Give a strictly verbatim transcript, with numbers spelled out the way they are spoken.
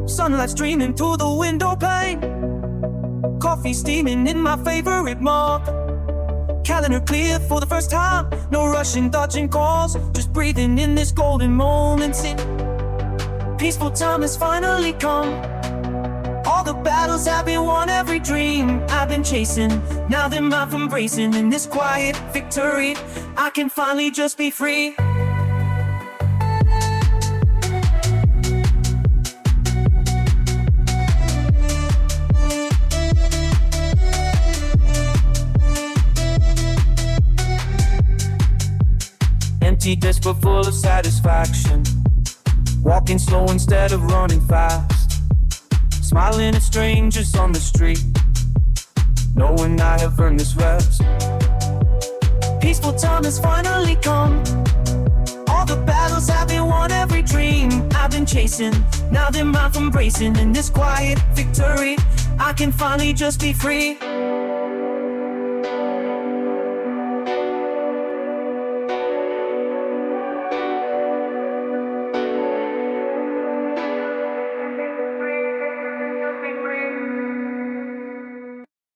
Sunlight streaming through the window pane. Coffee steaming in my favorite mug. Calendar clear for the first time. No rushing, dodging calls. Just breathing in this golden moment. See, peaceful time has finally come. All the battles have been won, every dream I've been chasing, now they're mine from embracing. In this quiet victory, I can finally just be free. Empty desk but full of satisfaction. Walking slow instead of running fast. Smiling at strangers on the street, knowing I have earned this rest. Peaceful time has finally come. All the battles have been won, every dream I've been chasing, now they're mine from embracing. In this quiet victory, I can finally just be free.